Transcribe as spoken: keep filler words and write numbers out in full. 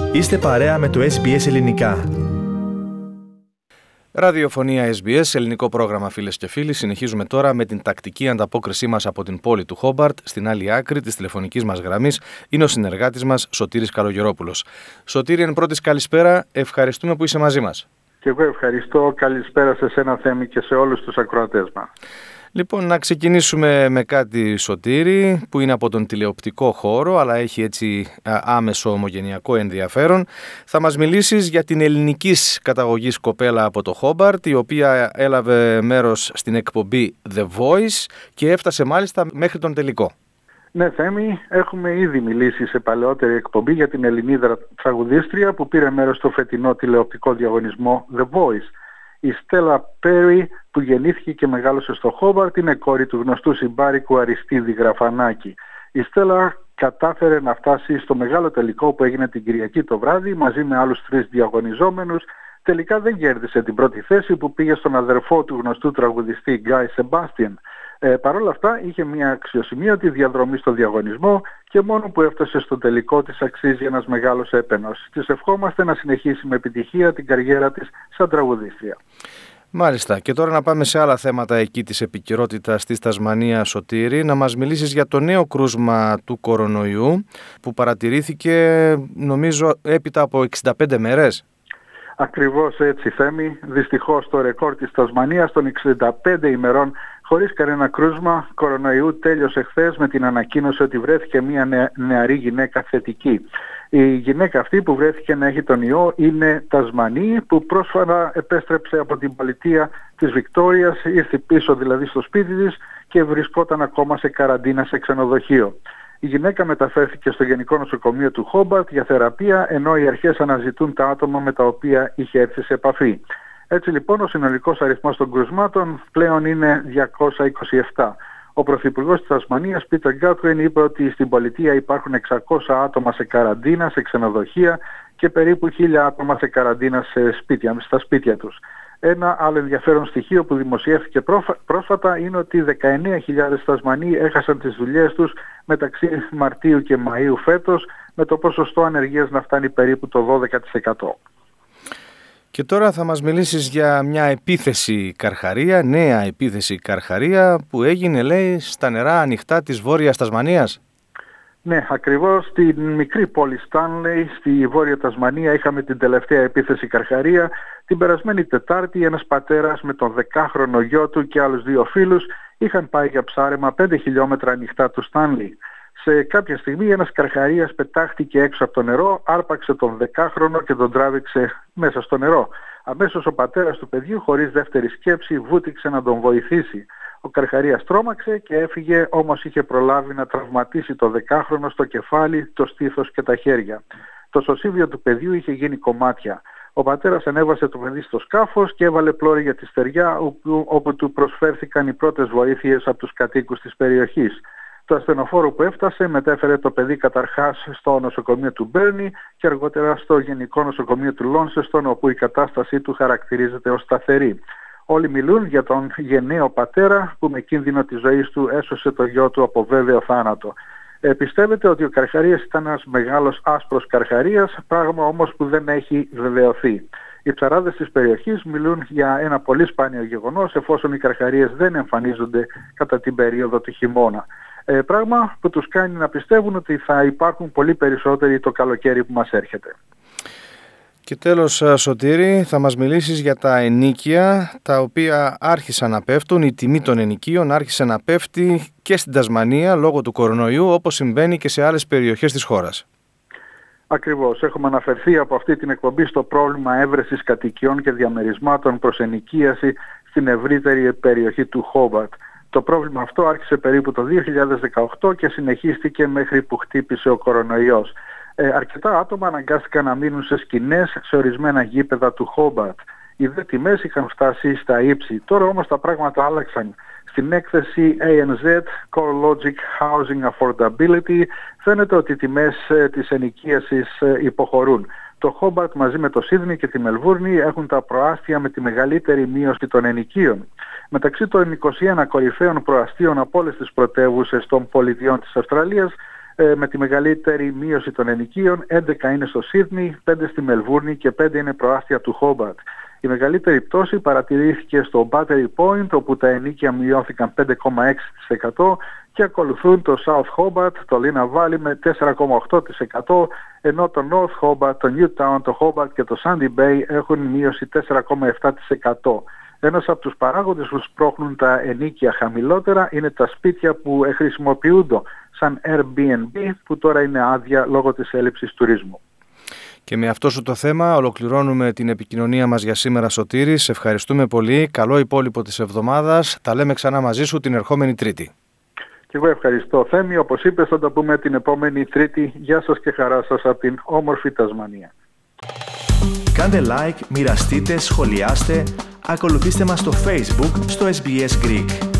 Είστε παρέα με το ες μπι ες Ελληνικά. Ραδιοφωνία ες μπι ες, ελληνικό πρόγραμμα φίλες και φίλοι. Συνεχίζουμε τώρα με την τακτική ανταπόκρισή μας από την πόλη του Χόμπαρτ. Στην άλλη άκρη της τηλεφωνικής μας γραμμής είναι ο συνεργάτης μας Σωτήρης Καλογερόπουλος. Σωτήρη, εν πρώτης καλησπέρα, ευχαριστούμε που είσαι μαζί μας. Και εγώ ευχαριστώ. Καλησπέρα σε σένα, Θέμη, και σε όλους τους ακροατές μας. Λοιπόν, να ξεκινήσουμε με κάτι, Σωτήρη, που είναι από τον τηλεοπτικό χώρο, αλλά έχει έτσι άμεσο ομογενειακό ενδιαφέρον. Θα μας μιλήσεις για την ελληνικής καταγωγής κοπέλα από το Χόμπαρτ, η οποία έλαβε μέρος στην εκπομπή The Voice και έφτασε μάλιστα μέχρι τον τελικό. Ναι, Θέμη, έχουμε ήδη μιλήσει σε παλαιότερη εκπομπή για την Ελληνίδα τραγουδίστρια που πήρε μέρος στο φετινό τηλεοπτικό διαγωνισμό The Voice. Η Στέλλα Πέρι, που γεννήθηκε και μεγάλωσε στο Χόμπαρτ, είναι κόρη του γνωστού συμπάρικου Αριστίδη Γραφανάκη. Η Στέλλα κατάφερε να φτάσει στο μεγάλο τελικό που έγινε την Κυριακή το βράδυ μαζί με άλλους τρεις διαγωνιζόμενους. Τελικά δεν κέρδισε την πρώτη θέση που πήγε στον αδερφό του γνωστού τραγουδιστή Γκάι Σεμπάστιαν. Ε, Παρ' όλα αυτά είχε μια αξιοσημείωτη διαδρομή στο διαγωνισμό και μόνο που έφτασε στο τελικό της αξίζει ένας μεγάλος έπαινος. Της ευχόμαστε να συνεχίσει με επιτυχία την καριέρα της σαν τραγουδίστρια. Μάλιστα. Και τώρα να πάμε σε άλλα θέματα εκεί της επικαιρότητας της Τασμανίας, Σωτήρη. Να μας μιλήσεις για το νέο κρούσμα του κορονοϊού που παρατηρήθηκε, νομίζω, έπειτα από εξήντα πέντε μέρες. Ακριβώς έτσι, Θέμη. Δυστυχώς το ρεκόρ της Τασμανίας των εξήντα πέντε ημερών χωρίς κανένα κρούσμα κορονοϊού τέλειωσε χθες με την ανακοίνωση ότι βρέθηκε μια νεαρή γυναίκα θετική. Η γυναίκα αυτή που βρέθηκε να έχει τον ιό είναι Τασμανή, που πρόσφατα επέστρεψε από την πολιτεία της Βικτόριας, ήρθε πίσω δηλαδή στο σπίτι της και βρισκόταν ακόμα σε καραντίνα σε ξενοδοχείο. Η γυναίκα μεταφέρθηκε στο Γενικό Νοσοκομείο του Χόμπαρτ για θεραπεία, ενώ οι αρχές αναζητούν τα άτομα με τα οποία είχε έρθει σε επαφή. Έτσι λοιπόν ο συνολικός αριθμός των κρουσμάτων πλέον είναι διακόσια είκοσι επτά. Ο Πρωθυπουργός της Τασμανίας, Πίτερ Γκάτουιν, είπε ότι στην πολιτεία υπάρχουν εξακόσια άτομα σε καραντίνα, σε ξενοδοχεία και περίπου χίλια άτομα σε καραντίνα σε σπίτια, στα σπίτια τους. Ένα άλλο ενδιαφέρον στοιχείο που δημοσιεύθηκε πρόσφατα είναι ότι δεκαεννέα χιλιάδες Τασμανοί έχασαν τις δουλειές τους μεταξύ Μαρτίου και Μαΐου φέτος, με το ποσοστό ανεργίας να φτάνει περίπου το δώδεκα τοις εκατό. Και τώρα θα μας μιλήσεις για μια επίθεση καρχαρία, νέα επίθεση καρχαρία που έγινε, λέει, στα νερά ανοιχτά της Βόρειας Τασμανίας. Ναι, ακριβώς στην μικρή πόλη Στάνλεϊ, στη Βόρεια Τασμανία, είχαμε την τελευταία επίθεση καρχαρία. Την περασμένη Τετάρτη ένας πατέρας με τον δεκάχρονο γιο του και άλλους δύο φίλους είχαν πάει για ψάρεμα πέντε χιλιόμετρα ανοιχτά του Στάνλεϊ. Σε κάποια στιγμή ένας καρχαρίας πετάχτηκε έξω από το νερό, άρπαξε τον δεκάχρονο και τον τράβηξε μέσα στο νερό. Αμέσως ο πατέρας του παιδιού, χωρίς δεύτερη σκέψη, βούτυξε να τον βοηθήσει. Ο καρχαρίας τρόμαξε και έφυγε, όμως είχε προλάβει να τραυματίσει το δεκάχρονο στο κεφάλι, το στήθος και τα χέρια. Το σωσίβιο του παιδιού είχε γίνει κομμάτια. Ο πατέρας ανέβασε το παιδί στο σκάφος και έβαλε πλώρη για τη στεριά, όπου, όπου του προσφέρθηκαν οι πρώτες βοήθειες από τους κατοίκους της περιοχής. Το ασθενοφόρο που έφτασε μετέφερε το παιδί καταρχάς στο νοσοκομείο του Μπέρνι και αργότερα στο Γενικό Νοσοκομείο του Λόνσεστον, όπου η κατάστασή του χαρακτηρίζεται ως σταθερή. Όλοι μιλούν για τον γενναίο πατέρα που με κίνδυνο της ζωής του έσωσε το γιο του από βέβαιο θάνατο. Ε, πιστεύετε ότι ο καρχαρίας ήταν ένας μεγάλος άσπρος καρχαρίας, πράγμα όμως που δεν έχει βεβαιωθεί. Οι ψαράδες της περιοχής μιλούν για ένα πολύ σπάνιο γεγονός, εφόσον οι καρχαρίες δεν εμφανίζονται κατά την περίοδο του χειμώνα. Ε, πράγμα που τους κάνει να πιστεύουν ότι θα υπάρχουν πολύ περισσότεροι το καλοκαίρι που μας έρχεται. Και τέλος, Σωτήρη, θα μας μιλήσεις για τα ενοίκια τα οποία άρχισαν να πέφτουν. Η τιμή των ενοικίων άρχισε να πέφτει και στην Τασμανία λόγω του κορονοϊού, όπως συμβαίνει και σε άλλες περιοχές της χώρας. Ακριβώς. Έχουμε αναφερθεί από αυτή την εκπομπή στο πρόβλημα έβρεσης κατοικιών και διαμερισμάτων προς ενοικίαση στην ευρύτερη περιοχή του Χόμπαρτ. Το πρόβλημα αυτό άρχισε περίπου το δύο χιλιάδες δεκαοκτώ και συνεχίστηκε μέχρι που χτύπησε ο κορονοϊός. Ε, αρκετά άτομα αναγκάστηκαν να μείνουν σε σκηνές σε ορισμένα γήπεδα του Χόμπαρτ. Οι δε τιμές είχαν φτάσει στα ύψη. Τώρα όμως τα πράγματα άλλαξαν. Στην έκθεση έι εν ζετ, CoreLogic Housing Affordability, φαίνεται ότι οι τιμές ε, της ενοικίασης ε, υποχωρούν. Το Χόμπαρτ μαζί με το Σίδνεϊ και τη Μελβούρνη έχουν τα προάστια με τη μεγαλύτερη μείωση των ενοικίων. Μεταξύ των είκοσι ένα κορυφαίων προαστίων από όλες τις πρωτεύουσες των πολιτιών της Αυστραλίας, με τη μεγαλύτερη μείωση των ενοικίων. έντεκα είναι στο Σίδνεϊ, πέντε στη Μελβούρνη και πέντε είναι προάστια του Χόμπαρτ. Η μεγαλύτερη πτώση παρατηρήθηκε στο Battery Point, όπου τα ενοίκια μειώθηκαν πέντε κόμμα έξι τοις εκατό και ακολουθούν το South Hobart, το Lina Valley με τέσσερα κόμμα οκτώ τοις εκατό, ενώ το North Hobart, το Newtown, το Hobart και το Sandy Bay έχουν μείωση τέσσερα κόμμα επτά τοις εκατό. Ένας από τους παράγοντες που σπρώχνουν τα ενοίκια χαμηλότερα είναι τα σπίτια που χρησιμοποιούνται σαν Airbnb, που τώρα είναι άδεια λόγω της έλλειψης τουρισμού. Και με αυτό σου το θέμα ολοκληρώνουμε την επικοινωνία μας για σήμερα, Σωτήρη. Σε ευχαριστούμε πολύ. Καλό υπόλοιπο της εβδομάδας. Τα λέμε ξανά μαζί σου την ερχόμενη Τρίτη. Και εγώ ευχαριστώ, Θέμη. Όπως είπες, θα τα πούμε την επόμενη Τρίτη. Γεια σας και χαρά σας από την όμορφη Τασμανία. Κάντε like, μοιραστείτε, σχολιάστε, ακολουθήστε μας στο Facebook, στο ες μπι ες Greek.